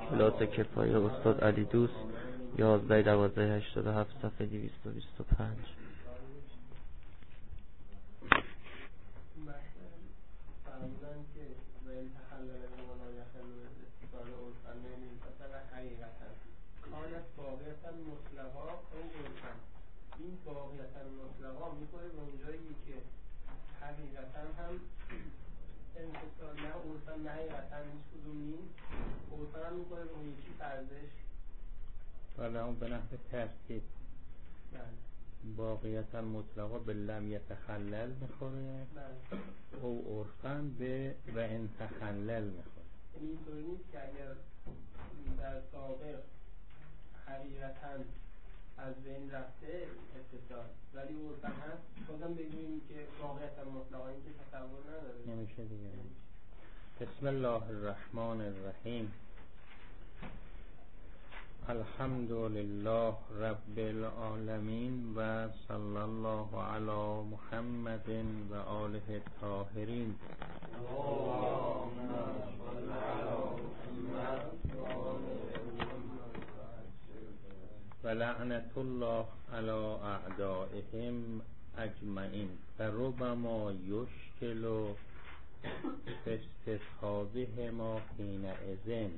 مشکلات کفایه استاد علی دوست 11-12-87 صفحه 225. فرمودن که و این تخلل مولا یخلو استفاد عرفن نمی‌فصل حقیقتا کانت باقیتا مطلقا او عرفن. این باقیتا مطلقا میکنه به اونجایی که حقیقتا هم انفصال نه عرفن نه حقیقتا هیچ کدوم نیست، عرفن هم میکنه به اون یکی فرزش ولی اون به نحو ترتیب باقیتا مطلقا به لم یتخلل میخوره، او عرفن به و ان تخلل میخوره. یعنی اینطوری نیست که اگر در سابق حقیقتا از بین رفته اتصال ولی عرفن هست، بازم بگوییم که واقعیتا مطلقا این که تصور نداره نمیشه دیگه. بسم الله الرحمن الرحیم. الحمد لله رب العالمین و صلی الله علی محمد و آله الطاهرین. و لعنت الله علی اعدائهم اجمعین. و ربما یشکل استصحابهما حینئذ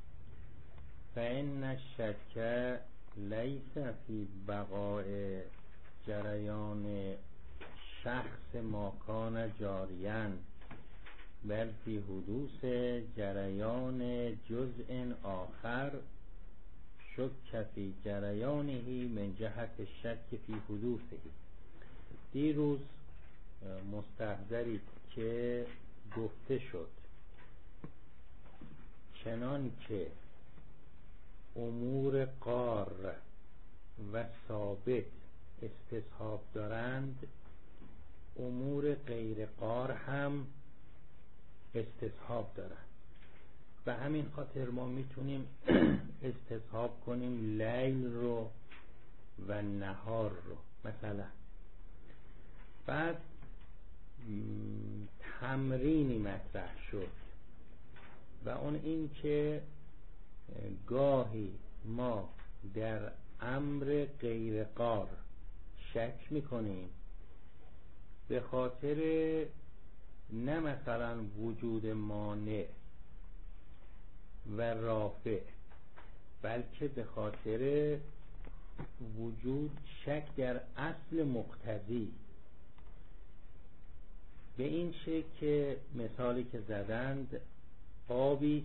فإن الشک لیس فی بقاء جریان شخص ما کان جاریا بل فی حدوث جریان جزء آخر شک فی جریانه من جهت الشک فی حدوثه. دیروز مستحضری که گفته شد چنان که امور قار و ثابت استصحاب دارند، امور غیر قار هم استصحاب دارند. به همین خاطر ما میتونیم استصحاب کنیم لیل رو و نهار رو. مثلا بعد تمرینی مطرح شد و اون این که گاهی ما در امر غیر قار شک میکنیم به خاطر نه مثلا وجود مانع و رافع، بلکه به خاطر وجود شک در اصل مقتضی. به این شکل که مثالی که زدند آبی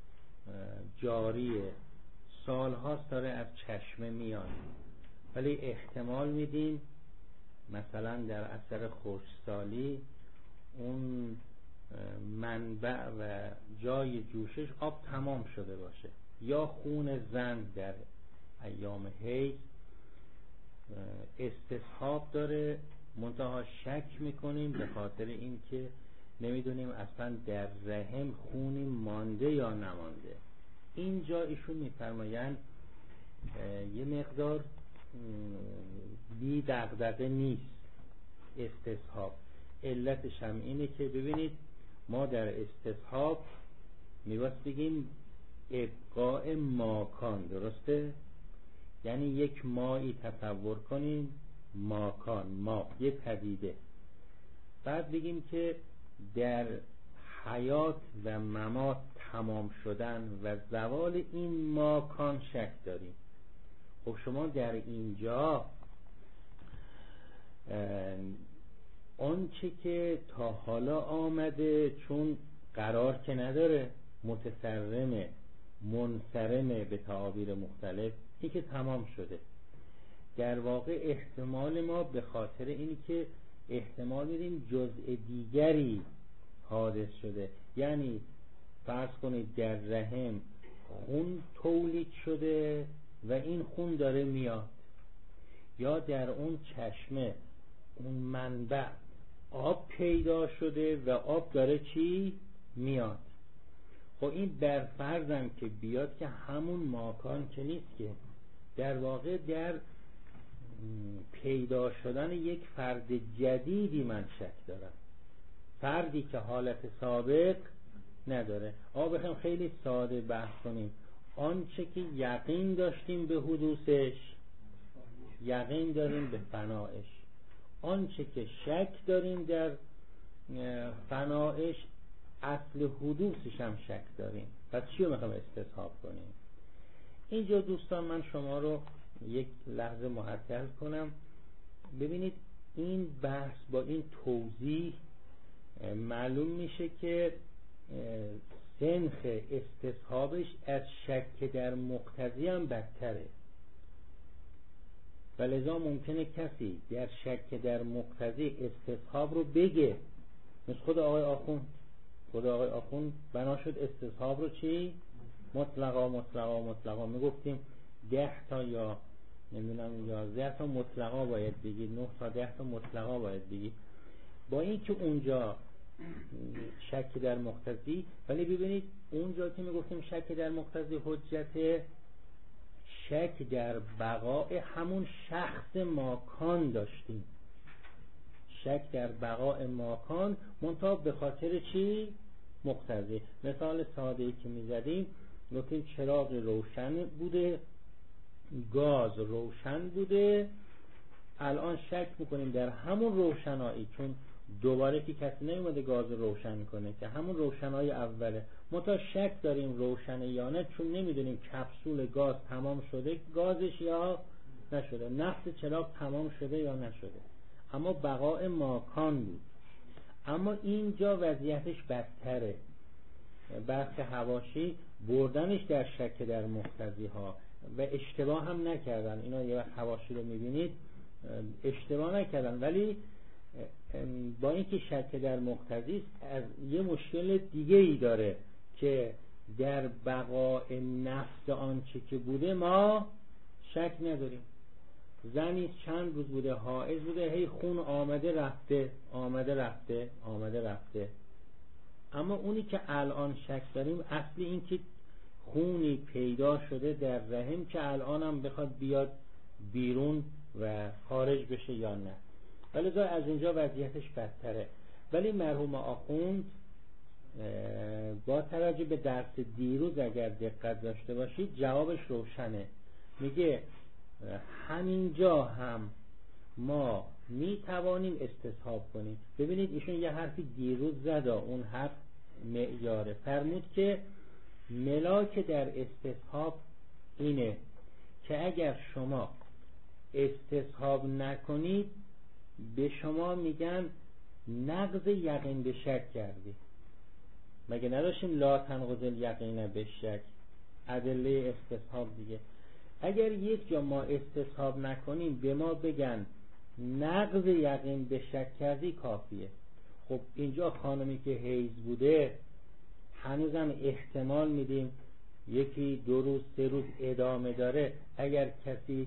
جاریه سالهاست داره از چشمه میاد، ولی احتمال میدیم مثلا در اثر خشکسالی اون منبع و جای جوشش آب تمام شده باشه، یا خون زن در ایام حیض استصحاب داره، منتها شک میکنیم به خاطر اینکه نمیدونیم اصلا در رحم خونی مانده یا نمانده. اینجا ایشون میفرمایند یه مقدار بی دغدغه نیست استصحاب. علتش هم اینه که ببینید ما در استصحاب میباید بگیم ابقاء ماکان، درسته؟ یعنی یک مایی تصور کنیم، ماکان ما یه پدیده، بعد بگیم که در حیات و ممات تمام شدن و زوال این ماکان شک داریم. خب شما در اینجا آنچه که تا حالا آمده چون قرار که نداره، متصرمه منصرمه به تعابیر مختلف، این که تمام شده. در واقع احتمال ما به خاطر اینی که احتمال میدیم جزء دیگری حادث شده، یعنی فرض کنید در رحم خون تولید شده و این خون داره میاد، یا در اون چشمه اون منبع آب پیدا شده و آب داره چی میاد. خب این بر فرضم که بیاد که همون ماکان که نیست، که در واقع در پیدا شدن یک فرد جدیدی من شک دارم، فردی که حالت سابق نداره. بخوام خیلی ساده بحث کنیم، آنچه که یقین داشتیم به حدوثش یقین داریم به فنایش، آنچه که شک داریم در فنایش اصل حدوثش هم شک داریم. پس چی رو میخوام استصحاب کنیم؟ اینجا دوستان من شما رو یک لحظه معطل کنم. ببینید این بحث با این توضیح معلوم میشه که سنخ استصحابش از شک در مقتضی هم بدتره و لذا ممکنه کسی در شک در مقتضی استصحاب رو بگه، مثل خود آقای آخوند بنا شد استصحاب رو چی؟ مطلقا میگفتیم 10 تا یا نمیدونم 11 تا مطلقا باید بگی، 9 تا 10 تا مطلقا باید بگی، با این که اونجا شک در مقتضی. ولی ببینید اونجا که میگفتیم شک در مقتضی حجت، شک در بقاء همون شخص ماکان داشتیم، شک در بقاء ماکان منتها به خاطر چی؟ مقتضی. مثال ساده‌ای که میزدیم گفتیم چراغ روشن بوده، گاز روشن بوده، الان شک میکنیم در همون روشنایی، چون دوباره که کسی نمیومده گاز روشن کنه که همون روشنایی اوله، منتها شک داریم روشنه یا نه، چون نمیدونیم کپسول گاز تمام شده گازش یا نشده، نفس چراغ تمام شده یا نشده، اما بقاء ماکان بود. اما اینجا وضعیتش بدتره، بحث حواشی بردنش در شک در مقتضی ها و اشتباه هم نکردن. اینا یه وقت حواشی رو میبینید اشتباه نکردن، ولی با اینکه شک در مقتضی از یه مشکل دیگه ای داره که در بقاء نفس آنچه که بوده ما شک نداریم. زنی چند روز بوده حائض بوده، هی خون آمده رفته، اما اونی که الان شک داریم اصلی این که خونی پیدا شده در رحم که الان هم بخواد بیاد بیرون و خارج بشه یا نه، ولی از اونجا وضعیتش بدتره. ولی مرحوم آخوند با توجه به درس دیروز اگر دقت داشته باشید جوابش روشنه، میگه همینجا هم ما میتوانیم استصحاب کنیم. ببینید ایشون یه حرفی دیروز زد، اون حرف معیاره، فرمود که ملاک در استصحاب اینه که اگر شما استصحاب نکنید به شما میگن نقض یقین به شک کردی. مگه نداشتیم لا تنقض الیقین به شک، ادله استصحاب دیگه. اگر یک جا ما استصحاب نکنیم به ما بگن نقض یقین به شک کردی کافیه. خب اینجا خانمی که حیض بوده هنوزم احتمال میدیم 1 2 روز 3 روز ادامه داره، اگر کسی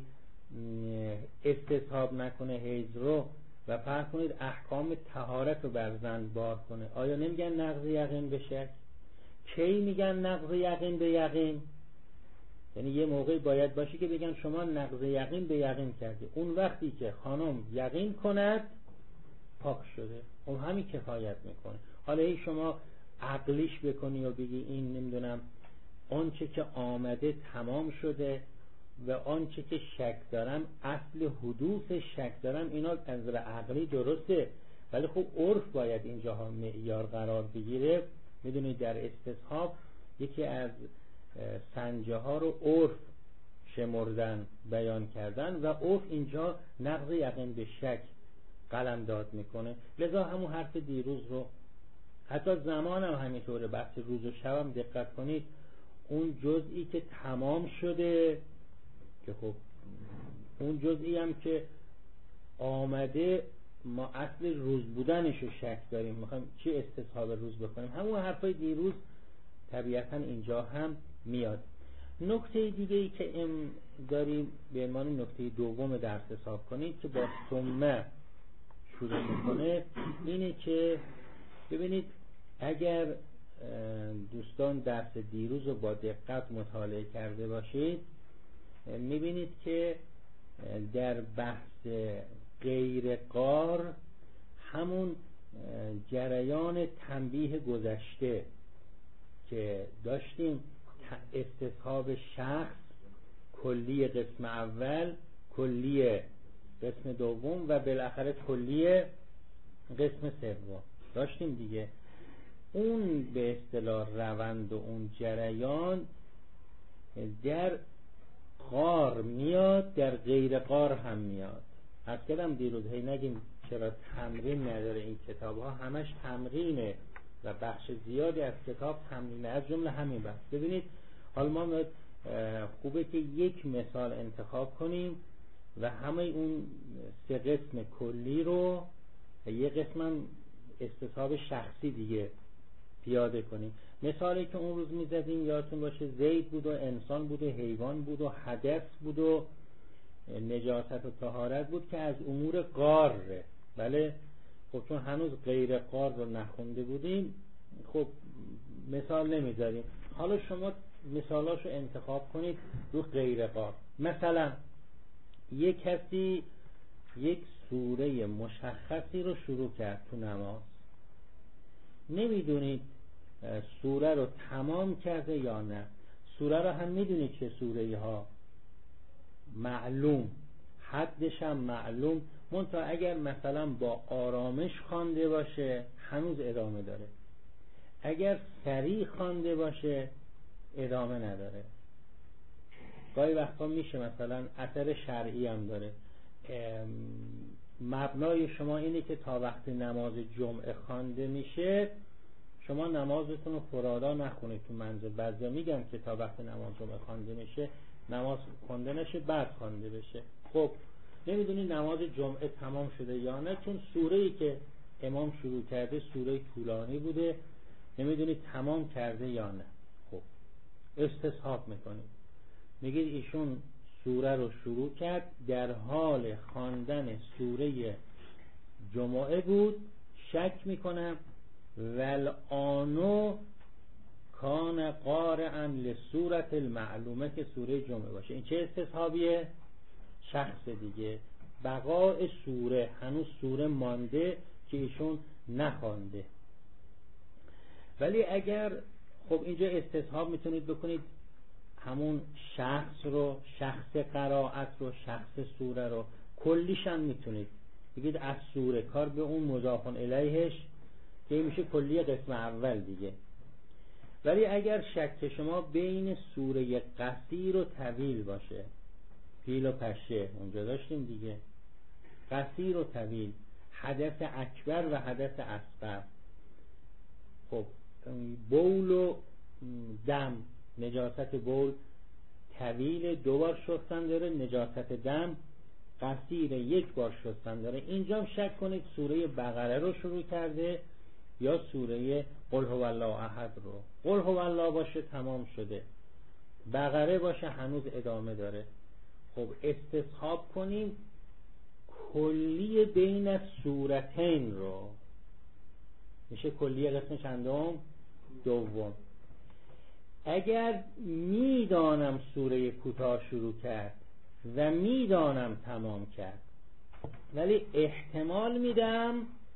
استصحاب نکنه حیض رو و فرض کنید احکام طهارت رو بر زن بار کنه، آیا نمیگن نقض یقین به شک؟ کی میگن نقض یقین به یقین؟ یعنی یه موقعی باید باشه که بگن شما نقض یقین به یقین کردی، اون وقتی که خانم یقین کند پاک شده، اون همین کفایت میکنه. حالا ای شما عقلیش بکنی و بگی این نمیدونم آنچه که آمده تمام شده و آنچه که شک دارم اصل حدوث شک دارم، اینا از نظر عقلی درسته، ولی خب عرف باید اینجاها معیار قرار بگیره. میدونید در استصحاب یکی از سنجه ها رو عرف شمردن بیان کردن و عرف اینجا نقض یقین به شک قلمداد میکنه. لذا همون حرف دیروز رو حتی زمان هم همینطوره، بحث روز و شب هم دقت کنید، اون جزئی که تمام شده که خب اون جزئی هم که آمده ما اصل روز بودنش رو شک داریم، میخوایم چی استصحاب روز بکنیم، همون حرفای دیروز طبیعتا اینجا هم میاد. نکته دیگه ای که داریم به عنوان نکته دوم درس حساب کنید که با ثم شروع میکنه، اینه که ببینید اگر دوستان درس دیروز رو با دقت مطالعه کرده باشید میبینید که در بحث غیر قار همون جریان تنبیه گذشته که داشتیم، استصحاب شخص، کلی قسم اول، کلی قسم دوم و بالاخره کلی قسم سوم داشتیم دیگه. اون به اصطلاح روند و اون جریان در قار میاد، در غیر قار هم میاد. از کلم دیروز هی نگیم چرا تمرین نداره این کتاب ها، همش تمرینه و بخش زیادی از کتاب تمرینه، از جمله همین بخش. ببینید حالا ما خوبه که یک مثال انتخاب کنیم و همه اون سه قسم کلی رو یه قسم استصحاب شخصی دیگه پیاده کنیم. مثالی که اون روز میزدیم یادتون باشه زید بود و انسان بود و حیوان بود و حدث بود و نجاست و طهارت بود که از امور قاره. بله خب چون هنوز غیر قار رو نخونده بودیم خب مثال نمیذاریم. حالا شما مثالاشو انتخاب کنید رو غیر قار. مثلا یک کسی یک سوره مشخصی رو شروع کرد تو نماز، نمیدونید سوره رو تمام کرده یا نه. سوره رو هم میدونید چه سوره ها معلوم، حدش هم معلوم، منتها اگر مثلا با آرامش خوانده باشه هنوز ادامه داره، اگر سریع خوانده باشه ادامه نداره. گاهی وقتا میشه مثلا اثر شرعی هم داره. مبنای شما اینه که تا وقت نماز جمعه خوانده میشه شما نمازتون رو فرادا نخونید تو منزل. بعضیا میگن که تا وقت نماز جمعه خوانده میشه نماز خونده نشه بعد خوانده بشه. خب نمیدونی نماز جمعه تمام شده یا نه، چون سوره‌ای که امام شروع کرده سوره طولانی بوده، نمیدونی تمام کرده یا نه. خب استصحاب میکنید، میگید ایشون سوره رو شروع کرد، در حال خواندن سوره جمعه بود، شک میکنم والآنو کان قارئا لسورة المعلومه که سوره جمعه باشه. این چه استصحابیه؟ شخص دیگه، بقای سوره، هنوز سوره مانده که ایشون نخوانده. ولی اگر خب اینجا استصحاب میتونید بکنید همون شخص رو، شخص قرائت رو، شخص سوره رو، کلیش هم میتونید بگید از سوره، کار به اون مضاف الیهش که میشه کلی قسم اول دیگه. ولی اگر شک شما بین سوره قصیر و طویل باشه، پیل و پشه اونجا داشتیم دیگه، قصیر و طویل، حدث اکبر و حدث اصغر، خب بول و دم، نجاست بول طویل 2 بار شستن داره، نجاست دم قصیر 1 بار شستن داره. اینجا هم شک کنید سوره بقره رو شروع کرده یا سوره قل هو الله احد رو. قل هو الله باشه تمام شده، بقره باشه هنوز ادامه داره. خب استصحاب کنیم کلی بین سورتین رو، میشه کلی قسم چندم؟ دوم. اگر میدانم سوره کوتاه شروع کرد و میدانم تمام کرد ولی احتمال میدم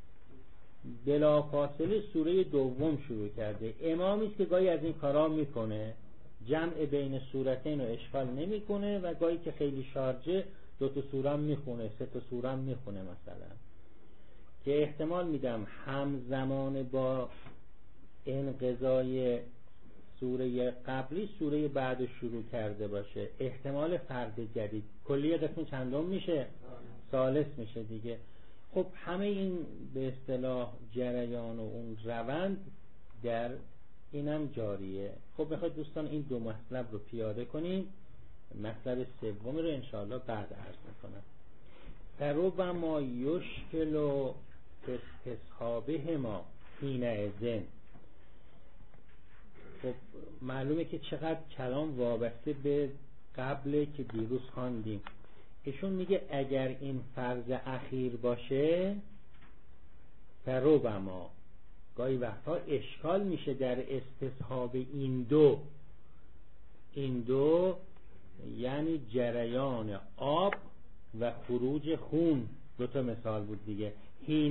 بلافاصله سوره دوم شروع کرده، امامی است که گاهی از این کارا میکنه، جمع بین سورتین رو اشغال نمیکنه و گاهی که خیلی شارجه 2 تا سوره هم میخونه، 3 تا سوره هم میخونه مثلا، که احتمال میدم همزمان با انقضای سوره قبلی سوره بعد شروع کرده باشه، احتمال فرد جدید. کلیه قسم چندم میشه؟ ثالث میشه دیگه. خب همه این به اصطلاح جریان و اون روند در اینم جاریه. خب بخواید دوستان این 2 مطلب رو پیاده کنیم، مطلب سوم رو انشاءالله بعد عرض میکنم. فربما یشکل و استصحابه ما حینئذ. خب معلومه که چقدر کلام وابسته به قبل که دیروز خواندیم. ایشون میگه اگر این فرض اخیر باشه فربما، گاهی وقتا اشکال میشه در استصحاب این دو یعنی جریان آب و خروج خون، 2 تا مثال بود دیگه.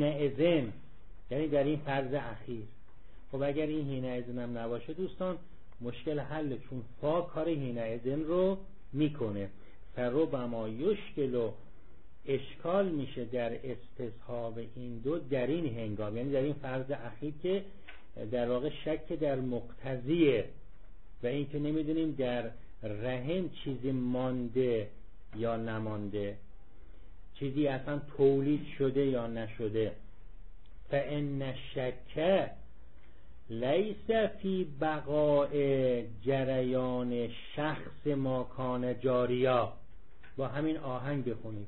حینئذ یعنی در این فرض اخیر. خب اگر این حینئذ هم نباشه دوستان مشکل حل، چون فا کار حینئذن رو میکنه. فربما یشکل و اشکال میشه در استصحاب این دو در این هنگام، یعنی در این فرض اخیر که در واقع شک در مقتضیه و این که نمیدونیم در رحم چیزی مانده یا نمانده، چیزی اصلا تولید شده یا نشده. فإن الشک لیس فی بقاء جریان شخص ما کان جاریا. با همین آهنگ بخونید.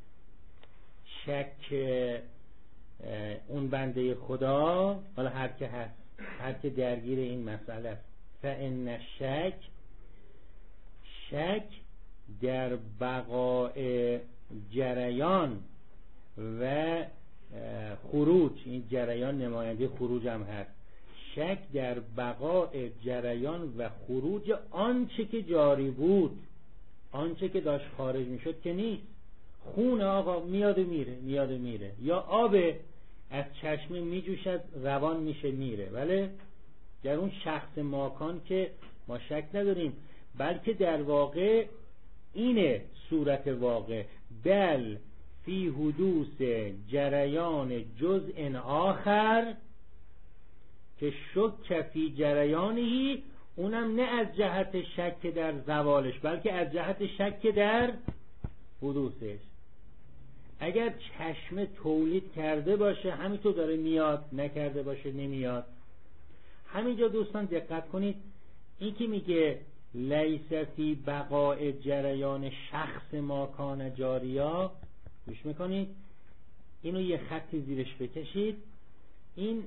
شک اون بنده خدا، حالا هر که هست، هر که درگیر این مسئله است، فإن الشک، شک در بقاء جریان و خروج، این جریان نماینده خروج هم هست، شک در بقاء جریان و خروج آنچه که جاری بود، آنچه که داشت خارج میشد که نیست. خون آقا میاد و میره، میاد و میره، یا آب از چشمه میجوشد روان میشه میره، ولی در اون شخص ماکان که ما شک نداریم، بلکه در واقع اینه صورت واقع. بل فی حدوث جریان جزء آخر که شک فی جریانهی، اونم نه از جهت شک در زوالش بلکه از جهت شک در حدوثش. اگر چشمه تولید کرده باشه همینطور داره میاد، نکرده باشه نمیاد. همینجا دوستان دقت کنید، این که میگه لیس فی بقاء جریان شخص ما کان جاریا، گوش میکنید، اینو یه خطی زیرش بکشید. این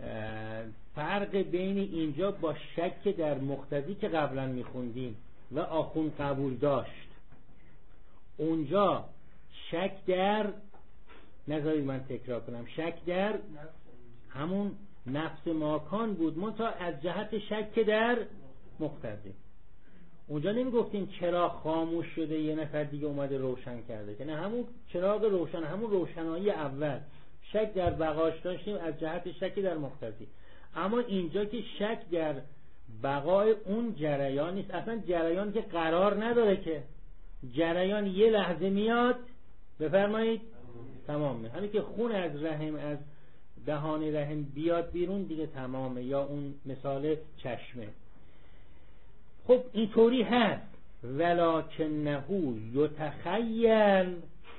فرق بین اینجا با شک در مقتضی که قبلا میخوندیم و آخون قبول داشت. اونجا شک در، نذارید من تکرار کنم، شک در همون نفس ماکان بود، منتها از جهت شک در مقتضی. اونجا نمیگفتیم چراغ خاموش شده یه نفر دیگه اومده روشن کرده، که نه، همون چراغ روشن، همون روشنایی اول شک در بقاش داشتیم از جهت شک در مقتضی. اما اینجا که شک در بقای اون جریان نیست، اصلا جریان که قرار نداره، که جریان یه لحظه میاد، بفرمایید تمامه. همین که خون از رحم، از دهان رحم بیاد بیرون دیگه تمامه، یا اون مثال چشمه. خب اینطوری هست، ولکنه یتخیل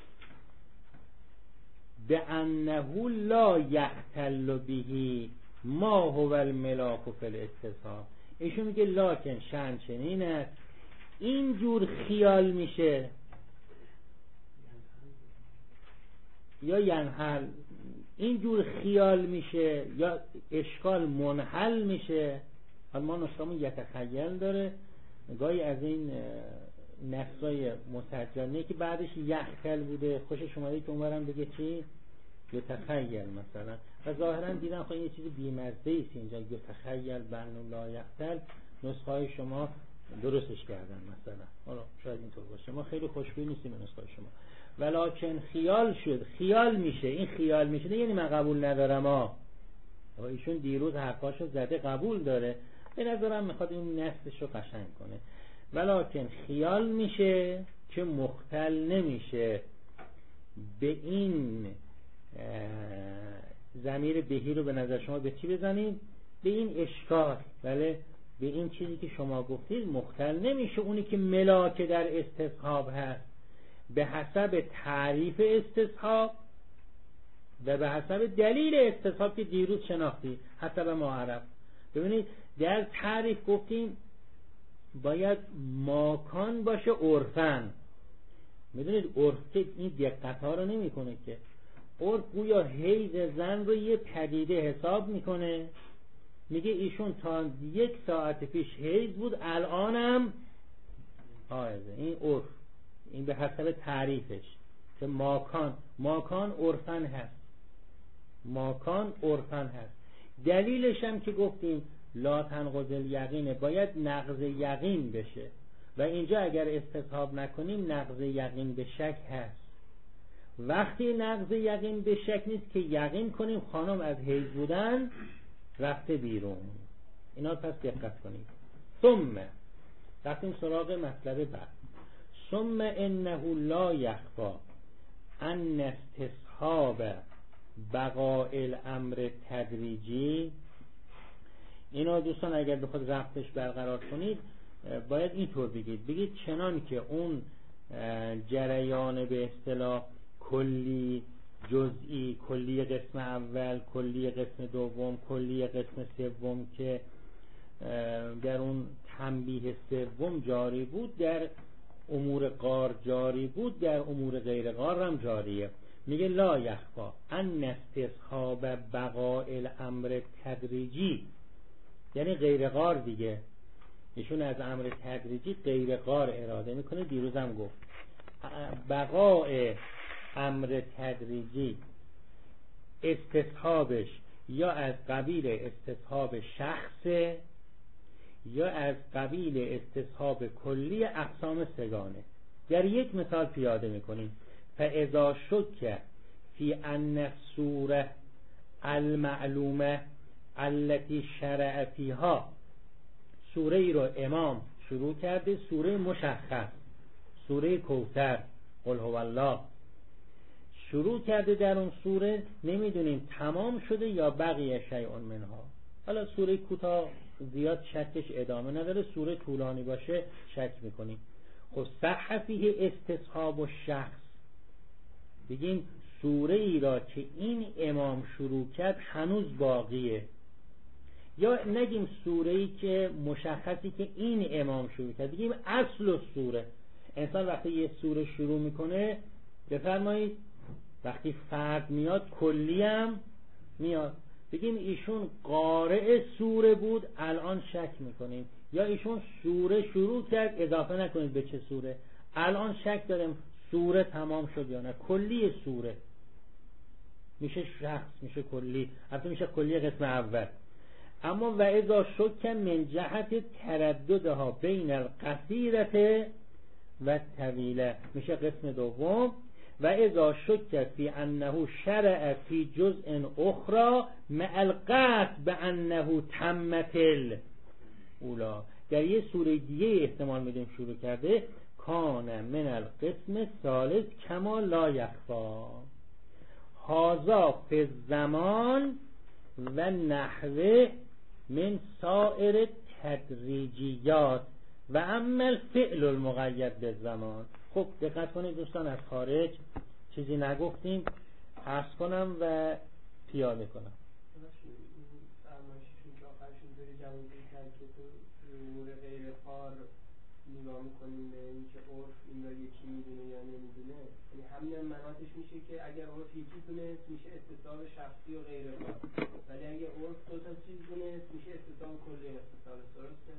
بأنه لا یختل به ما هو الملاک فی الاستصحاب. ایشون میگه لکن شأن چنین است، اینجور خیال میشه یا ینحل، اینجور خیال میشه یا اشکال منحل میشه. حالا ما نسخمون یتخیل داره، گاهی از این نسخای مسجلنه که بعدش یختل بوده خوشش اومده که اونورم بگه چی؟ یتخیل مثلا، و ظاهرا دیدن خب این یه چیز بی‌مزه ایست اینجا، یتخیل بأنه لا یختل. نسخه های شما درستش کردن مثلا، حالا شاید اینطور باشه، ما خیلی خوشبین نیستیم به نسخه شما. ولکن خیال شد، خیال میشه، این خیال میشه یعنی من قبول ندارم و ایشون دیروز حرفاشو زده قبول داره، به نظرم میخواد این نصفش رو قشنگ کنه. ولکن خیال میشه که مختل نمیشه. به این ضمیر بهی رو به نظر شما به چی بزنید؟ به این اشکال، بله، به این چیزی که شما گفتید مختل نمیشه. اونی که ملاک در استصحاب هست به حسب تعریف استصحاب و به حسب دلیل استصحاب که دیروز شناختی، حسب ما عرب. ببینید در تعریف گفتیم باید ماکان باشه عرفن. میدونید عرف که این دقت ها رو نمی کنه، که عرف گویا حیض زن رو یه پدیده حساب میکنه، میگه ایشون تا 1 ساعت پیش حیض بود الانم حائضه. این عرف، این به حسب تعریفش که ماکان عرفن هست، ماکان عرفن هست. دلیلش هم که گفتیم لا تنقض الیقین، باید نقض یقین بشه، و اینجا اگر استصحاب نکنیم نقض یقین به شک هست. وقتی نقض یقین به شک نیست که یقین کنیم خانم از حیض بودن رفته بیرون. اینا پس دقت کنید. ثم رفتیم سراغ مطلب بعد. ثم انه لا یخفی ان استصحاب بقاء الامر تدریجی. اینو دوستان اگر بخواد ربطش برقرار کنید باید اینطور بگید چنان که اون جریان به اصطلاح کلی جزئی، کلی قسم اول، کلی قسم دوم، کلی قسم سوم که در اون تنبیه سوم جاری بود در امور غار جاری بود، در امور غیر غار هم جاریه. میگه لا یخفا ان استصحاب بقاء الامر تدریجی، یعنی غیر غار دیگه. ایشون از امر تدریجی غیر غار اراده میکنه. دیروزم گفت بقاء امر تدریجی استصحابش یا از قبیل استصحاب شخص یا از قبیل استصحاب کلی اقسام سگانه. در یک مثال پیاده میکنیم. فاذا شک فی ان الصوره المعلومه التي شرع فیها، سوره ای رو امام شروع کرده، سوره مشخص، سوره کوثر، قل هو الله شروع کرده. در اون سوره نمیدونیم تمام شده یا بقیه شیء منها. حالا سوره کوتاه زیاد شکش ادامه نداره، سوره طولانی باشه شک میکنیم. خب صح فیه استصحاب الشخص، بگیم سوره ای را که این امام شروع کرد هنوز باقیه، یا نگیم سوره ای که مشخصی که این امام شروع کرد، بگیم اصل سوره. انسان وقتی یه سوره شروع میکنه، بفرمایید وقتی فرد میاد کلی هم میاد، بگیم ایشون قارئ سوره بود الان شک میکنیم، یا ایشون سوره شروع کرد اضافه نکنید به چه سوره، الان شک داریم سوره تمام شد یا نه. کلی سوره میشه شخص، میشه کلی، البته میشه کلی قسم اول. اما و اذا شک من جهت ترددها بین القصیرة و طویله میشه قسم دوم. و اذا شک فی انه شرع فی جزء اخرى مع القطع بانه تمت الاولی، در یه سوره دیگه احتمال میدیم شروع کرده، کان من القسم الثالث کما لا یخفا هذا فی الزمان و نحوه من سائر تدریجیات و اما الفعل المقید بالزمان. خب دقت کنید دوستان، از خارج چیزی نگفتیم، عرض کنم و پیاده کنم. فرمایششون که آخرشون داری جوابی کرد که تو امور غیر کار نگاه میکنیم به این که عرف این را یکی میدونه یا نمیدونه، یعنی همین مناطش میشه که اگر عرف یکی دونست میشه استصحاب شخصی و غیر کار، ولی اگر عرف دو تا چیز دونست میشه استصحاب کلی استصحاب. درسته؟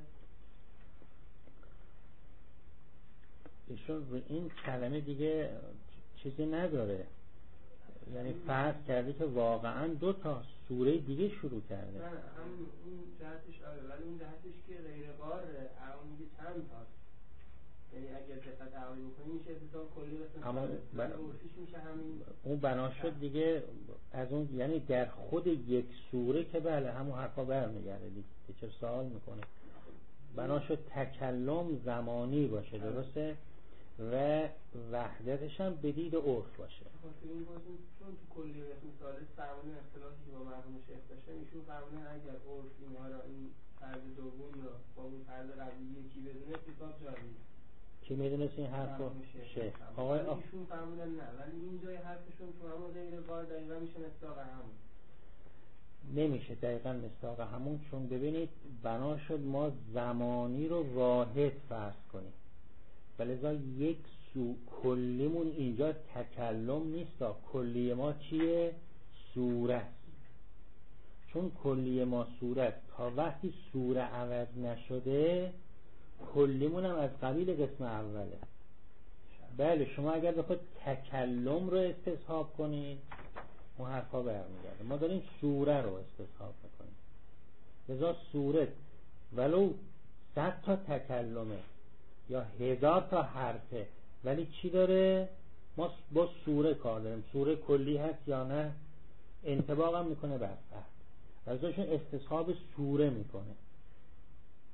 ایشون رو این کلمه دیگه چیزی نداره، یعنی فرض کرده که واقعا دو تا سوره دیگه شروع کرده. نه هم اون جهتش آره، ولی اون جهتش که غیر قاره اون میگه چند تاست، یعنی اگر دقت عملی بکنی میشه اتصال کلی قسم اما عرفیش میشه همین. اون بنا شد دیگه از اون، یعنی در خود یک سوره که بله همون حرفا برمیگرده دیگه، چه سوال میکنه. بنا شد تکلم زمانی باشه، درسته، و وحدتش هم به دید عرف باشه. این بازون چون تو کلی قسم ثالث فرمونه اختلافی که با مرحوم شیخ داشتن، ایشون فرمونه اگر عرف اینها را این فرد دوم را با اون فرد قبلی یکی بدونه اتفاق جاری. کی میدونست این حرفو؟ شیخ. آقای ایشون فرمودن نه، ولی این جای حرفشون تو همون غیر قار دقیقا میشه مصداق همون. نمیشه دقیقا مصداق همون، چون ببینید بنا شد ما زمانی رو واحد فرض کنیم، ولذا یک سو کلیمون اینجا تکلم نیست، کلی ما چیه؟ سوره است. چون کلی ما سوره است، تا وقتی سوره عوض نشده کلیمون هم از قبیل قسم اوله. بله شما اگر بخواید تکلم رو استصحاب کنید اون حرفا برمیگرده، ما داریم سوره رو استصحاب میکنیم. لذا سوره ولو 100 تا تکلمه یا 1000 تا حرفه، ولی چی داره؟ ما با سوره کار داریم، سوره کلی هست یا نه، انطباق هم میکنه بر فرد، ازشون استصحاب سوره میکنه.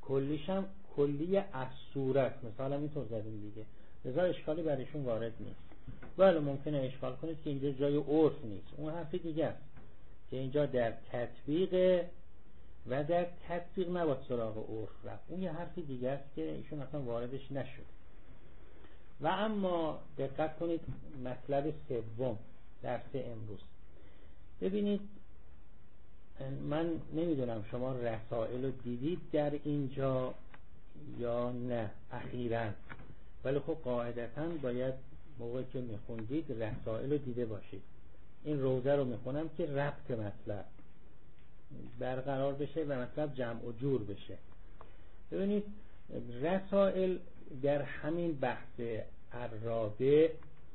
کلیش هم کلی از صورت، مثلا اینطور زدیم دیگه، لذا اشکالی برایشون وارد نیست. ولی ممکنه اشکال کنید که اینجا جای عرف نیست، اون حرف دیگه است که اینجا در تطبیق و در تطبیق نباید سراغ عرف رفت، اون یه حرف دیگه است که ایشون اصلا واردش نشد. و اما دقت کنید مطلب سوم درس امروز، ببینید من نمیدونم شما رسائل رو دیدید در اینجا یا نه اخیراً، ولی خب قاعدتاً باید موقعی که میخوندید رسائل رو دیده باشید. این روزه رو میخونم که ربط مطلب برقرار بشه و مطلب جمع و جور بشه. ببینید رسائل در همین بحث الرابع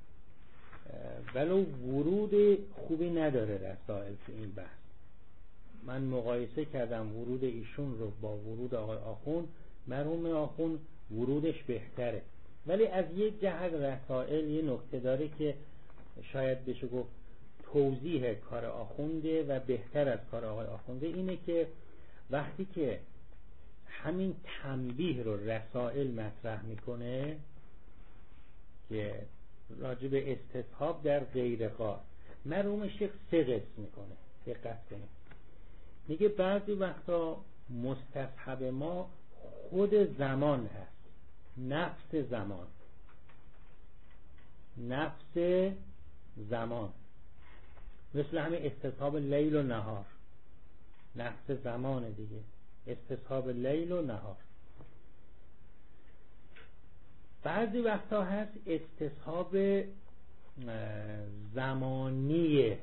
ولو ورود خوبی نداره رسائل تو این بحث. من مقایسه کردم ورود ایشون رو با ورود آقای آخوند، مرحوم آخوند ورودش بهتره، ولی از یک جهت رسائل یه نکته داره که شاید بشه گفت توضیح کار آخونده و بهتر از کار آقای آخونده، اینه که وقتی که همین تنبیه رو رسائل مطرح میکنه که راجع به استصحاب در غیر قار، مرحوم شیخ 3 قسم میکنه. دقت کنید، میگه بعضی وقتا مستصحب ما خود زمان هست، نفس زمان، نفس زمان، مثل همین استصحاب لیل و نهار، نفس زمان دیگه، استصحاب لیل و نهار. بعضی وقتا هست استصحاب زمانی،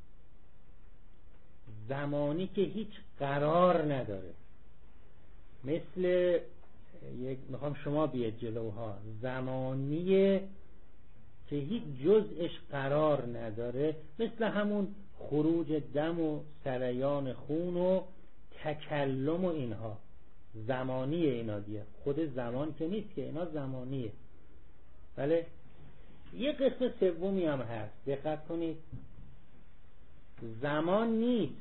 زمانی که هیچ قرار نداره، مثل میخوام شما بیاد جلوها، زمانی که هیچ جزءش قرار نداره، مثل همون خروج دم و سریان خون و تکلم و اینها، زمانیه اینا دیگه، خود زمان که نیست که، اینا زمانیه. بله، یه قسم سومی هم هست، دقت کنید، زمان نیست،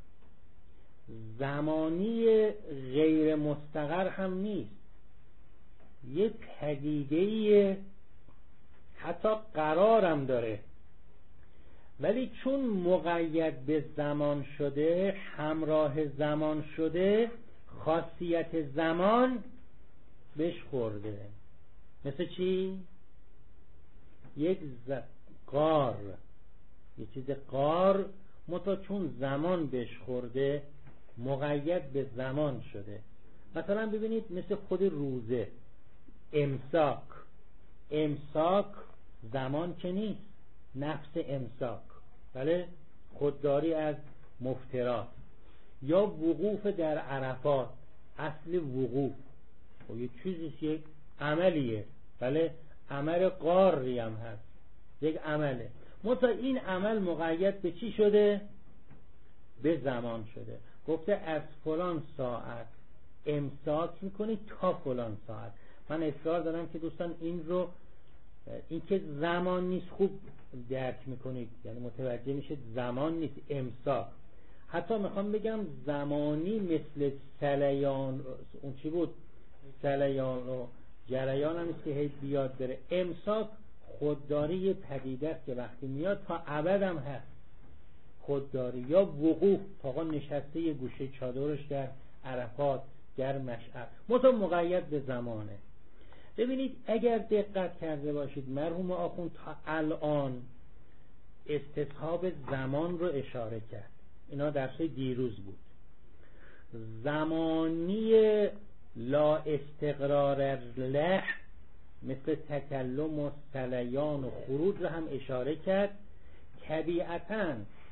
زمانی غیر مستقر هم نیست، یه پدیده‌ایه، حتی قرارم داره، ولی چون مقید به زمان شده، همراه زمان شده، خاصیت زمان بهش خورده. مثل چی؟ یک قار، یه چیز قار متا چون زمان بهش خورده مقید به زمان شده. مثلا ببینید مثل خود روزه، امساک، امساک زمان که نیست، نفس امساک، بله، خودداری از مفطرات، یا وقوف در عرفات، اصل وقوف و یه چیزیست، یک عملیه، بله، عمل قاری هم هست، یک عمله، متا این عمل مقید به چی شده؟ به زمان شده. گفته از فلان ساعت امساک میکنی تا فلان ساعت. من اصرار دارم که دوستان این که زمان نیست خوب درک میکنید، یعنی متوجه میشه زمان نیست، امساک. حتی میخوام بگم زمانی مثل سلیان، اون چی بود؟ سلیان و جریان هم که هی بیاد بره. امساک خودداری پدیده است که وقتی میاد تا ابد هم هست خودداری، یا وقوف، آقا نشسته یه گوشه چادرش در عرفات در مشعر، مقید به زمانه. ببینید اگر دقت کرده باشید مرحوم آخوند تا الان استصحاب زمان رو اشاره کرد، اینا درس دیروز بود. زمانی لا استقرار له مثل تکلم و سلیان و خروج رو هم اشاره کرد. طبیعتاً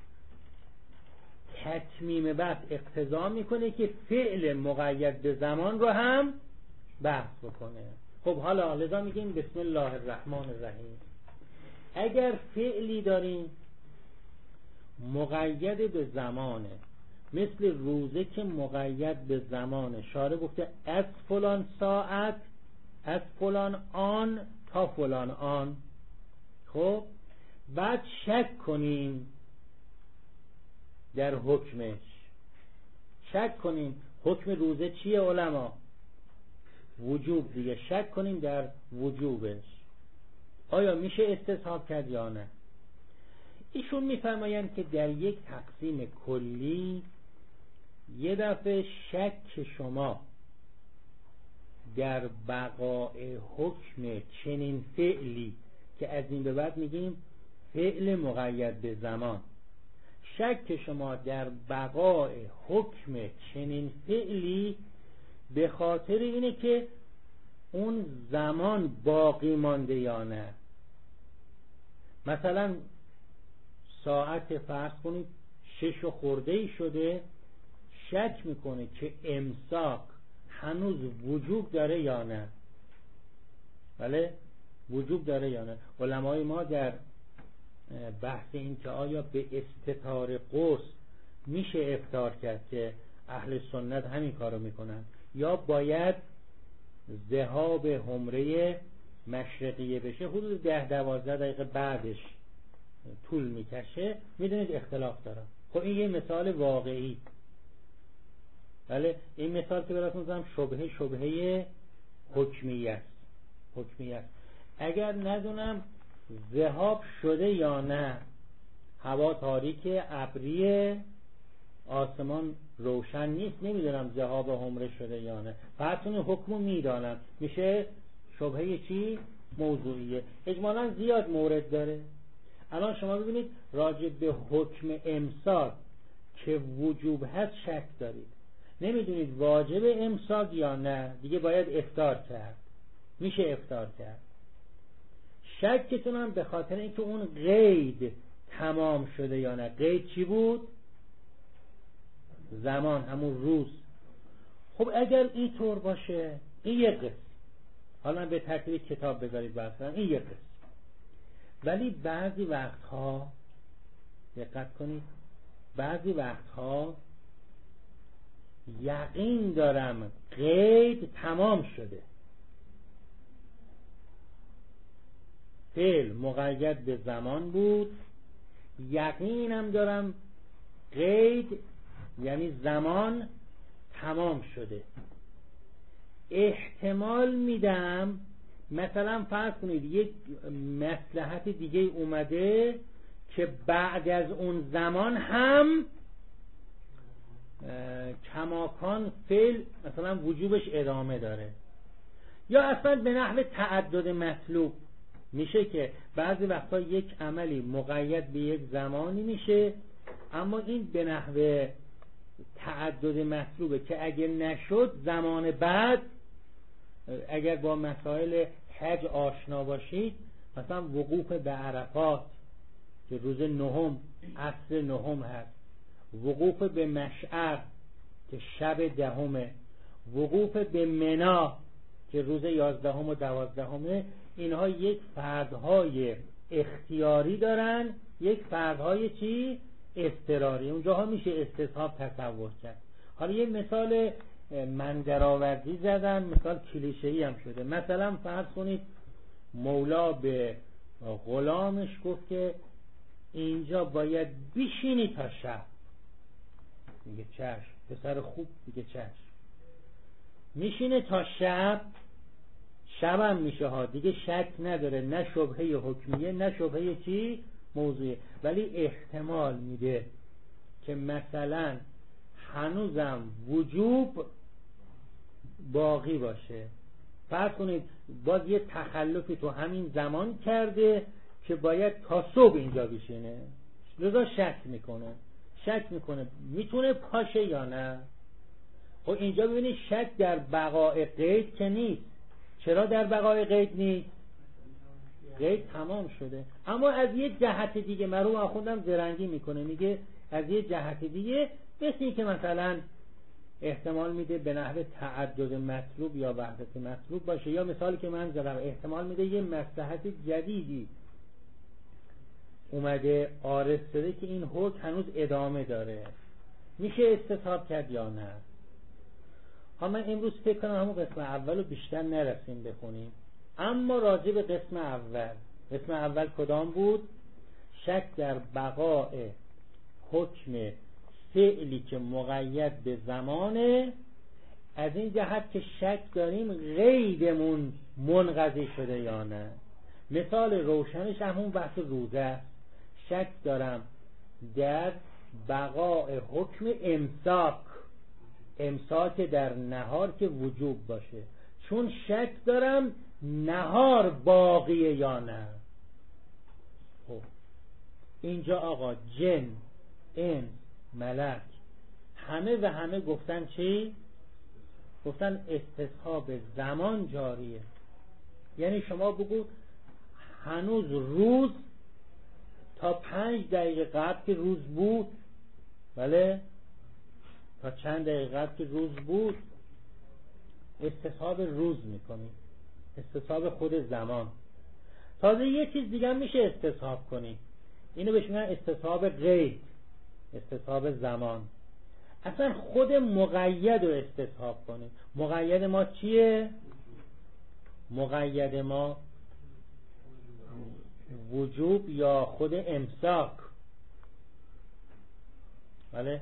تتمیم بحث اقتضا میکنه که فعل مقید به زمان رو هم بحث بکنه. خب حالا لذا میگیم بسم الله الرحمن الرحیم. اگر فعلی داریم مقید به زمانه، مثل روزه که مقید به زمانه، شارع گفته از فلان ساعت، از فلان آن تا فلان آن. خب بعد شک کنیم در حکمش، شک کنیم حکم روزه چیه علما؟ وجوب دیگه شک کنیم در وجوبش، آیا میشه استصحاب کرد یا نه. ایشون میفرمایند که در یک تقسیم کلی یه دفعه شک شما در بقای حکم چنین فعلی که از این به بعد میگیم فعل مقید به زمان، شک شما در بقای حکم چنین فعلی به خاطر اینه که اون زمان باقی مانده یا نه. مثلا ساعت فرض کنید 6 خورده شده، شک میکنه که امساک هنوز وجوب داره یا نه. بله وجوب داره یا نه. علمای ما در بحث این که آیا به استتار قرص میشه افطار کرد که اهل سنت همین کارو میکنن، یا باید ذهاب حمره مشرقیه بشه، حدود 10-12 دقیقه بعدش طول میکشه، میدونید اختلاف دارن. خب این یه مثال واقعی، بله این مثال که براتون میزنم شبهه حکمیه است. اگر ندونم ذهاب شده یا نه، هوا تاریک ابری، آسمان روشن نیست، نمیدونم ذهاب حمره شده یا نه، بعدتون حکمو میدانم، میشه شبهه چی؟ موضوعیه. اجمالا زیاد مورد داره. الان شما ببینید راجع به حکم امساک که وجوب هست شک دارید، نمیدونید واجب امساک یا نه، دیگه باید افطار کرد، میشه افطار کرد. شکتون هم به خاطر اینکه اون قید تمام شده یا نه. قید چی بود؟ زمان، همون روز. خب اگر این طور باشه این یک قسم، حالا به ترتیب کتاب بذارید بحثم، این یک قسم. ولی بعضی وقتها دقت کنید، بعضی وقتها یقین دارم قید تمام شده، فعل مقید به زمان بود، یقینم دارم قید یعنی زمان تمام شده. احتمال میدم مثلا فرض کنید یک مصلحت دیگه اومده که بعد از اون زمان هم کماکان فعل مثلا وجوبش ادامه داره، یا اصلا به نحو تعدد مطلوب میشه که بعضی وقتا یک عملی مقید به یک زمانی میشه، اما این به نحو تعدد مطلوبه که اگر نشد زمان بعد، اگر با مسائل حج آشنا باشید، مثلا وقوف به عرفات که روز 9 عصر 9 هست، وقوف به مشعر که شب 10، وقوف به منا که روز 11 و 12، اینها یک فردهای اختیاری دارن، یک فردهای چی؟ اضطراری. اونجاها میشه استصحاب تصور کرد. حالا یه مثال من درآوردی زدن، مثال کلیشه‌ای هم شده. مثلا فرض کنید مولا به غلامش گفت که اینجا باید بشینی تا شب. میگه چشم، پسر خوب، میگه چشم. میشینه تا شب، شبم میشه ها، دیگه شک نداره، نه شبهه حکمیه نه شبهه چی؟ موضوعی. ولی احتمال میده که مثلا هنوزم وجوب باقی باشه. فرض کنید باز یه تخلفی تو همین زمان کرده که باید تا صبح اینجا بشینه، لذا شک میکنه میتونه پاشه یا نه. خب اینجا ببینید شک در بقای قید که نیست. چرا در بقای قید نیست؟ قید تمام شده. اما از یه جهت دیگه مرحوم آخوندم زرنگی میکنه، میگه از یه جهت دیگه مثل این که مثلا احتمال میده به نحو تعدد مطلوب یا وحدت مطلوب باشه، یا مثالی که من زدم احتمال میده یه مصلحت جدیدی اومده عارض شده که این حکم هنوز ادامه داره، میشه استصحاب کرد یا نه. ها من امروز فکر کنم همون قسم اول رو بیشتر نرسیم بخونیم، اما راجع به قسم اول کدام بود؟ شک در بقای حکم فعلی که مقید به زمانه، از این جهت که شک داریم قیدمون منقضی شده یا نه. مثال روشنش همون بحث روزه است. شک دارم در بقاء حکم امساک در نهار که وجوب باشه، چون شک دارم نهار باقیه یا نه. خب اینجا آقا جن، انس، ملک همه گفتن چی؟ گفتن استصحاب زمان جاریه. یعنی شما بگو هنوز روز تا 5 دقیقه قبل که روز بود، بله، تا چند دقیقه قبل که روز بود استصحاب روز میکنی، استصحاب خود زمان. تازه یه چیز دیگه میشه استصحاب کنی، اینو بهش میگن استصحاب قید، استصحاب زمان. اصلا خود مقید رو استصحاب کنیم. مقید ما چیه؟ مقید ما وجوب یا خود امساک. بله،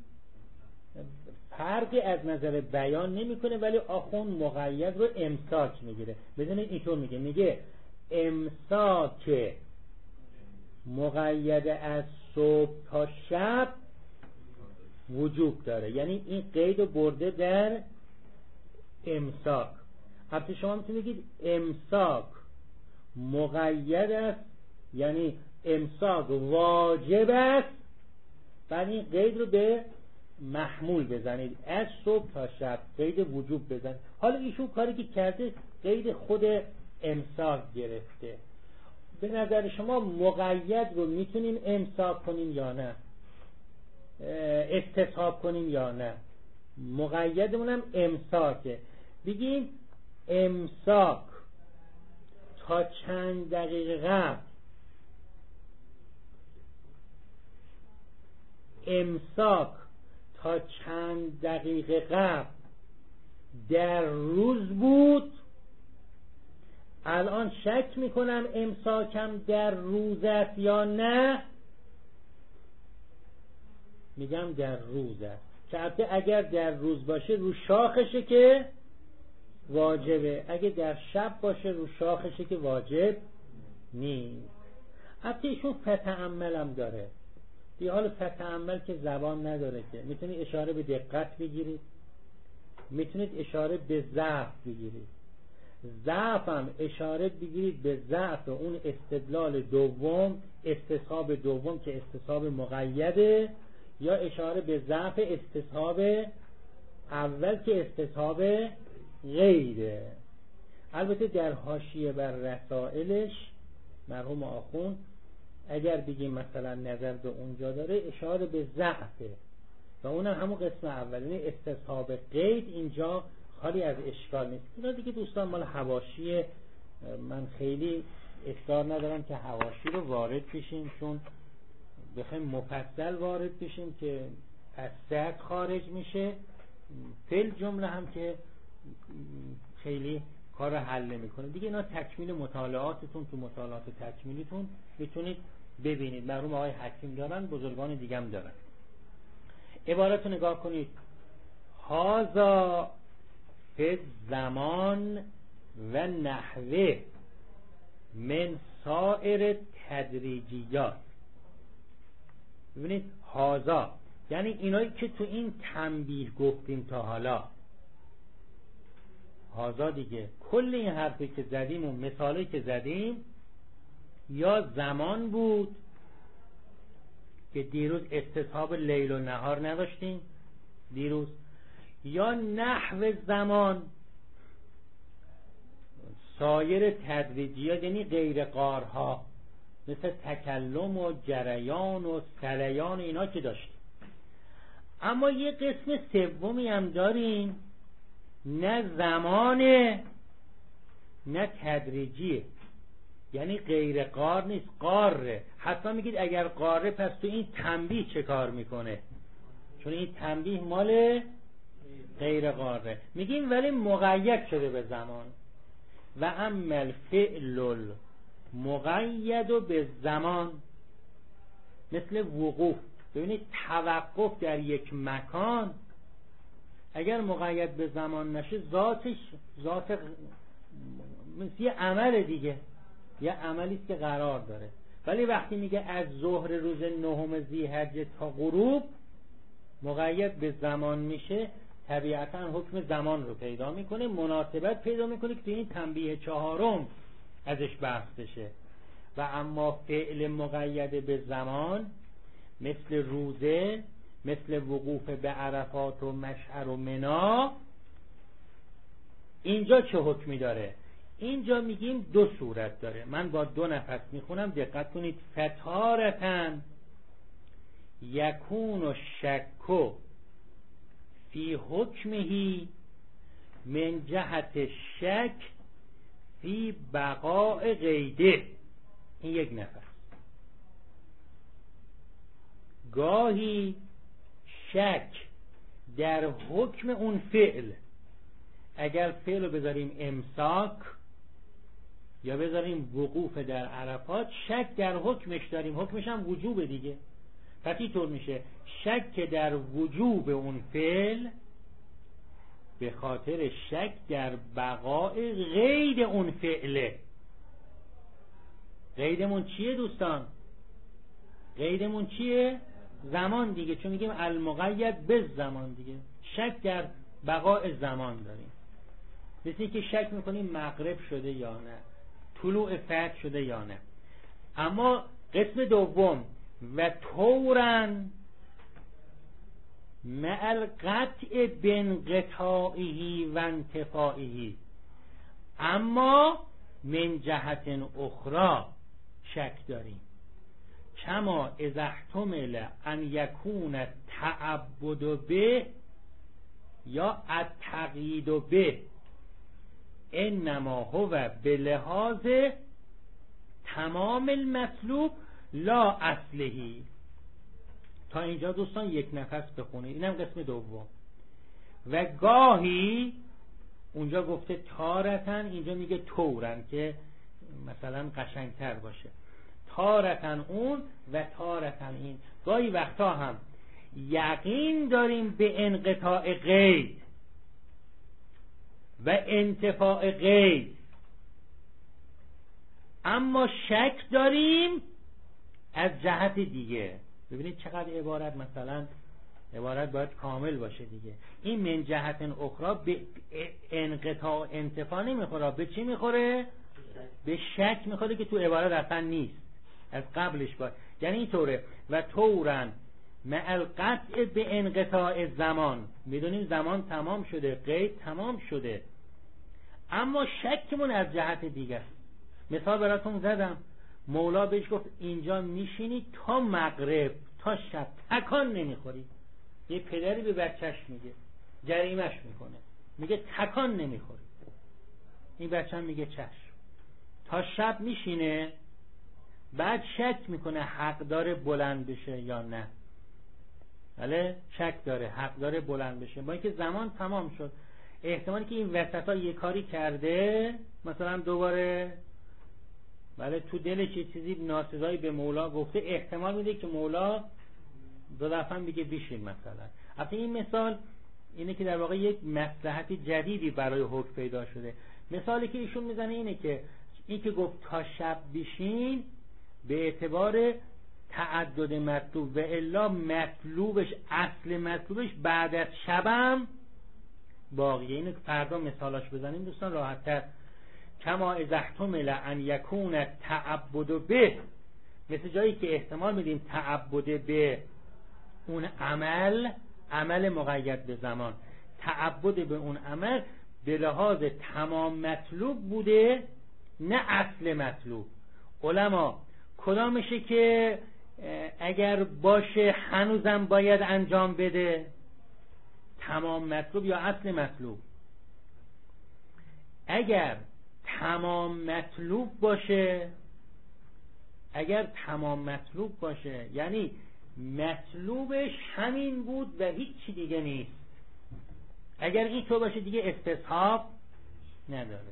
فرقی از نظر بیان نمیکنه، ولی آخون مقید رو امساک میگیره. بدونید اینطور میگه امساک مقید از صبح تا شب وجوب داره. یعنی این قید رو برده در امساک. البته شما میتونید بگید امساک مقید است، یعنی امساک واجب است، بعد این قید رو به محمول بزنید، از صبح تا شب قید وجوب بزنید. حالا ایشون کاری که کرده قید خود امساک گرفته. به نظر شما مقید رو میتونیم امساک کنیم یا نه؟ استصحاب کنیم یا نه؟ مقیدمون هم امساکه. بگیم امساک تا چند دقیقه قبل، امساک تا چند دقیقه قبل در روز بود. الان شک میکنم امساکم در روز است یا نه، میگم در روز است. که البته اگر در روز باشه رو شاخشه که واجبه، اگه در شب باشه رو شاخشه که واجب نیست. البته ایشون فتعمل هم داره. دیگه حالا فتعمل که زبان نداره که میتونید اشاره به دقت بگیرید، میتونید اشاره به ضعف بگیرید. ضعف هم اشاره بگیرید به ضعف اون استدلال دوم، استصحاب دوم که استصحاب مقیده، یا اشاره به ضعف استصحاب اول که استصحاب غیره. البته در حاشیه بر رسائلش مرحوم آخوند اگر بگیم مثلا نظر به اونجا داره، اشاره به ضعفه و اونم همون قسم اول، یعنی استصحاب قید اینجا خالی از اشکال نیست. اینا دیگه دوستان مال حواشی، من خیلی اصرار ندارم که حواشی رو وارد بشیم، چون بخوایم مفصل وارد بشیم که از سطح خارج میشه، فل جمله هم که خیلی کار رو حل نمیکنه دیگه. اینا تکمیل مطالعاتتون، تو مطالعات تکمیلیتون میتونید ببینید. مرحوم آقای حکیم دارن، بزرگان دیگه هم دارن. عبارت رو نگاه کنید. هازا فی زمان و نحوه من سایر تدریجیات. ببینید هازا یعنی اینایی که تو این تنبیه گفتیم تا حالا، هازا دیگه کل این حرفی که زدیم و مثالی که زدیم، یا زمان بود که دیروز استصحاب لیل و نهار نداشتیم دیروز، یا نحو زمان سایر تدریجیات یعنی غیر قارها، مثل تکلم و جریان و سریان اینا که داشتیم. اما یه قسم سومی هم داریم، نه زمانه نه تدریجیه، یعنی غیر قار نیست، قاره. حتما میگید اگر قاره پس تو این تنبیه چه کار میکنه؟ چون این تنبیه مال غیر قاره. میگیم ولی مقید شده به زمان. و اما الفعل مقید به زمان مثل وقوف. ببینید توقف در یک مکان اگر مقید به زمان نشه ذاتش ذات مثل یه عمل دیگه، یه عملی است که قرار داره. ولی وقتی میگه از ظهر روز 9 ذی‌حجه تا غروب مقید به زمان میشه، طبیعتا حکم زمان رو پیدا میکنه، مناسبت پیدا میکنه که تو این تنبیه 4 ازش بحث بشه. و اما فعل مقید به زمان مثل روزه، مثل وقوف به عرفات و مشعر و منا، اینجا چه حکمی داره؟ اینجا میگیم 2 صورت داره. من با 2 نفس میخونم، دقت کنید. فتارتن یکون و شکو فی حکمهی من جهت شک فی بقاء قیده. این 1 نفس. گاهی شک در حکم اون فعل، اگر فعل رو بذاریم امساک یا بذاریم وقوف در عرفات، شک در حکمش داریم، حکمش هم وجوب دیگه. پس اینطور میشه شک در وجوب اون فعل به خاطر شک در بقاء قید اون فعله. قیدمون چیه دوستان؟ قیدمون چیه؟ زمان دیگه، چون میگیم المقید به زمان دیگه. شک در بقاء زمان داریم. مثل اینکه شک میکنیم مغرب شده یا نه، طلوع فجر شده یا نه. اما قسم دوم و طورن مع القطع بانقطاعه و انتفاعه، اما من جهت اخرى شک داریم. کما اذا احتمل ان یکون التعبد به یا التقیید به انما هو به لحاظ تمام المطلوب لا اصلهی. تا اینجا دوستان 1 نفس بخونید. اینم قسم دوم. و گاهی اونجا گفته تارتن، اینجا میگه طورن که مثلا قشنگتر باشه. تارتن اون و تارتن این. گاهی وقتا هم یقین داریم به انقطاع قید و انتفاع قید، اما شک داریم از جهت دیگه. ببینید چقدر عبارت، مثلا عبارت باید کامل باشه دیگه. این من جهت اخرى به انقطاع انتفاع نمیخوره. به چی میخوره؟ به شک میخوره که تو عبارت اصلا نیست، از قبلش باید. یعنی اینطوره و طورن مع القطع به انقطاع زمان. میدونیم زمان تمام شده، قید تمام شده، اما شکمون از جهت دیگه. مثال براتون زدم، مولا بهش گفت اینجا میشینی تا مغرب، تا شب تکان نمیخوری. یه پدری به بچهش میگه، جریمش میکنه، میگه تکان نمیخوری. این بچه هم میگه چشم. تا شب میشینه، بعد شک میکنه حق داره بلند بشه یا نه. بله شک داره حق داره بلند بشه، با اینکه زمان تمام شد. احتمالی که این وسطا یه کاری کرده، مثلا دوباره بله تو دلش یه چیزی ناسزایی به مولا گفته، احتمال میده که مولا 2 دفعه میگه بیشین مثلا. البته این مثال اینه که در واقع یک مصلحت جدیدی برای حکم پیدا شده. مثالی که ایشون میزنه اینه که این که گفت تا شب بیشین به اعتبار تعدد مطلوب، و الا مطلوبش اصل مطلوبش بعد از شبم باقیه. اینو که فردا مثالاش بزنیم دوستان راحت‌تر. کما اذا احتمل ان یکون التعبد به، مثل جایی که احتمال میدیم تعبد به اون عمل مقید به زمان، تعبد به اون عمل به لحاظ تمام مطلوب بوده نه اصل مطلوب. علما کدامشه که اگر باشه هنوزم باید انجام بده؟ تمام مطلوب یا اصل مطلوب؟ اگر تمام مطلوب باشه، یعنی مطلوبش همین بود و هیچ دیگه نیست. اگر این تو باشه دیگه استصحاب نداره،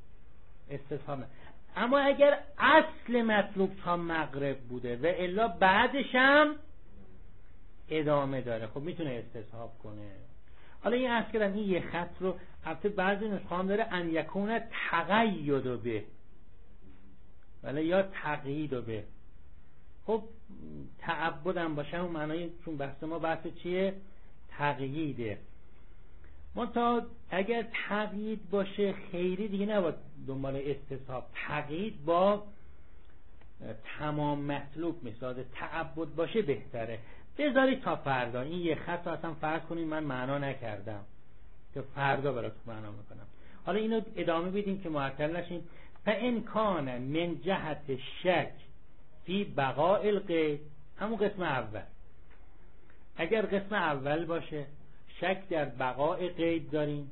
اما اگر اصل مطلوب تا مغرب بوده و الا بعدش هم ادامه داره، خب میتونه استصحاب کنه. حالا این عرض کردم این یه خط رو البته بعضی نسخه هم داره ان یکون تقید به، ولی یا تقیید به. خب تعبدم باشه اون معنای، چون بحث ما بحث چیه؟ تقییده. منتها اگر تقیید باشه خیری دیگه نباید دنبال استصحاب. تقیید با تمام مطلوب مثال تعبد باشه بهتره. بذارید تا فردا این یه خط رو اصلا فرض کنید من معنا نکردم که فردا براتون معنا میکنم. حالا اینو ادامه بدیم که معطل نشیم. فان کان من جهت شک فی بقاء القید، همون قسم اول، اگر قسم اول باشه شک در بقاء قید داریم،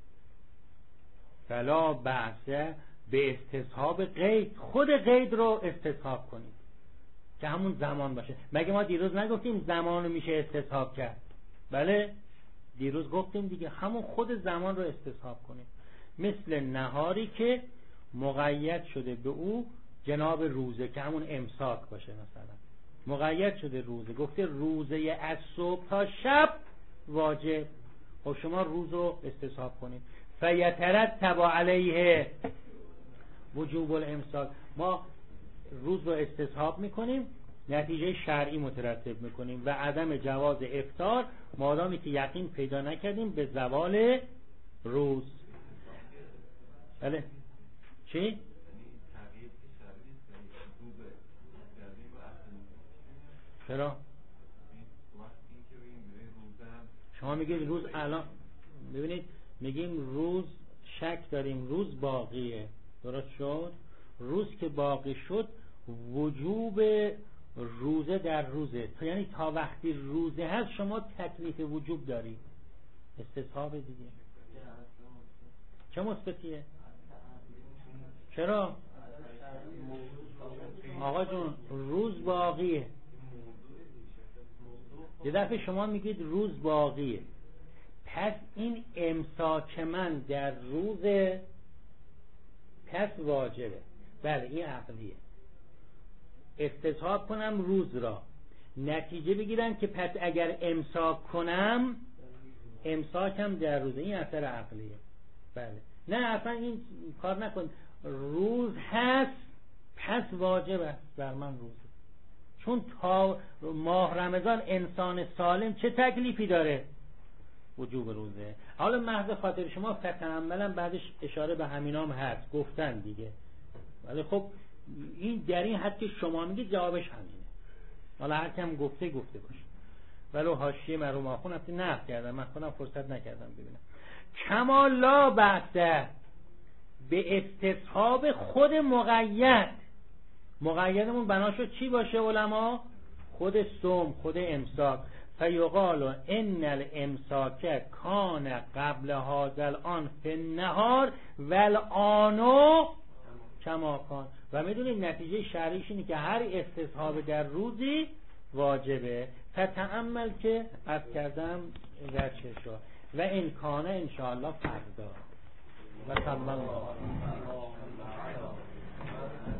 فلا بأس به استصحاب قید، خود قید رو استصحاب کنید که همون زمان باشه. مگه ما دیروز نگفتیم زمان رو میشه استصحاب کرد؟ بله دیروز گفتیم دیگه، همون خود زمان رو استصحاب کنید. مثل نهاری که مقید شده به او جناب روزه که همون امساک باشه، مثلا مقید شده روزه، گفته روزه از صبح تا شب واجب، خب شما روز رو استصحاب کنید. فیترتب علیه وجوب الامساک، ما روز رو استصحاب میکنیم، نتیجه شرعی مترتب میکنیم و عدم جواز افطار مادامی که یقین پیدا نکردیم به زوال روز. بله چی؟ چرا؟ شما میگید روز الان، ببینید میگیم روز شک داریم، روز باقیه، درست شد؟ روز که باقی شد وجوب روزه در روزه، یعنی تا وقتی روزه هست شما تکلیف وجوب دارید، استصحاب دیگه. چه مثبتیه؟ چرا؟ آقا جون روز باقیه، یه دفعه شما میگید روز باقیه، پس این امساک من در روز پس واجبه. بله این عقلیه، استصحاب کنم روز را، نتیجه بگیرم که پس اگر امساک کنم امساکم در روزه، این اثر عقلیه. بله نه اصلا این کار نکن، روز هست پس واجب است بر من روزه، چون تا ماه رمضان انسان سالم چه تکلیفی داره؟ وجوب روزه. حالا محض خاطر شما فتعملا بعدش اشاره به همینام هست، گفتن دیگه، ولی خب این در این حد که شما میگید جوابش همینه. حالا هر کم گفته باشه. ولو حاشیه مرحوم آخون هفته نقد کردم، من خودم فرصت نکردم ببینم. کما لا بحث به استصحاب خود مقید. مقیدمون بنا شد چی باشه علما؟ خود صوم، خود امساک. فیقال ان الامساک کان قبل هذا الان فی النهار والآن کما کان. و میدونید نتیجه شرعیش اینه که هر استصحاب در روزی واجبه. فتأمل که عرض کردم وجه شد و این کانه انشاءالله فردا و صلی الله علیه و